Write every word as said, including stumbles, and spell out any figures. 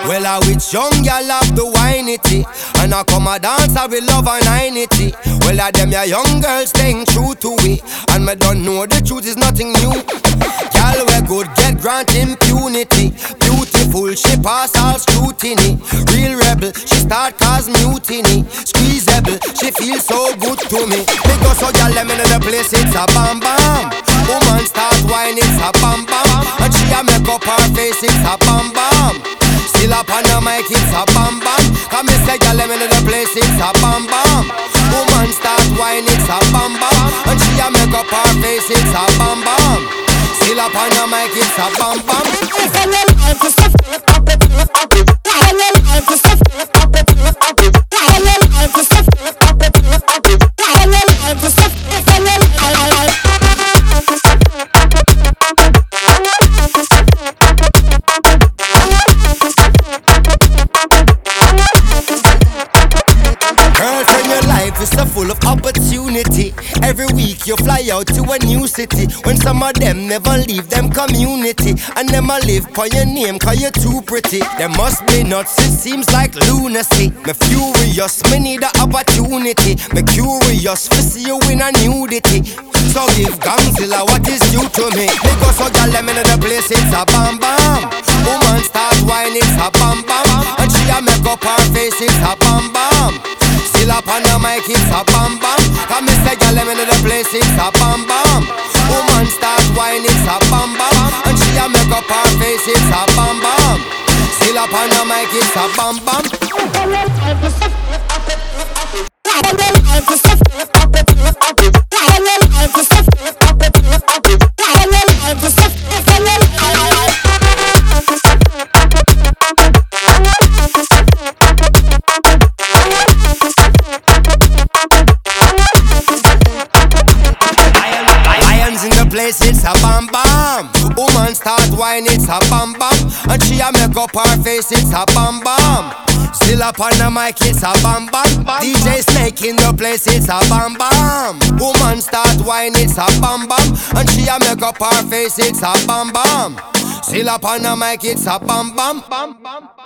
Well, I with young girl have the winity, and I come a dance I will love and ninety. Well, I them ya young girls staying true to it, and me don't know the truth is nothing new. Girl we good get grant impunity, beautiful she pass all scrutiny. Real rebel she start cause mutiny, squeezeable she feel so good to me. Because so girl let me know the place it's a bam bam. Woman start whine it's a bam bam, and she a make up her face it's a bam bam. Still up on the mic it's a bam bam. Come me say girl let me know the place it's a bam bam. Woman start whine it's a bam bam, and she a make up her face it's a bam bam. Still up on the mic it's a bam bam. It's so full of opportunity. Every week you fly out to a new city, when some of them never leave them community, and them a live for your name cause you're too pretty. There must be nuts, it seems like lunacy. Me furious, me need the opportunity. Me curious to see you in a nudity. So give Gangzilla what is due to me. Because so girl let me know the place it's a bam bam. Woman start whine it's a bam bam, and she a make up her face it's a bam bam. Still up on the mic it's a bam bam. Come me say girl let me know the place it's a bam bam. Woman start whine it's a bam bam, and she a make up her face it's a bam bam. Still up on the mic it's a bam bam. Place it's a bam bam. Woman start whine it's a bam bam, and she a make up her face it's a bam bam. Still up on the mic it's a bam bam. D J Snake in the place it's a bam bam. Woman start whine it's a bam bam, and she a make up her face it's a bam bam. Still up on the mic it's a bam bam.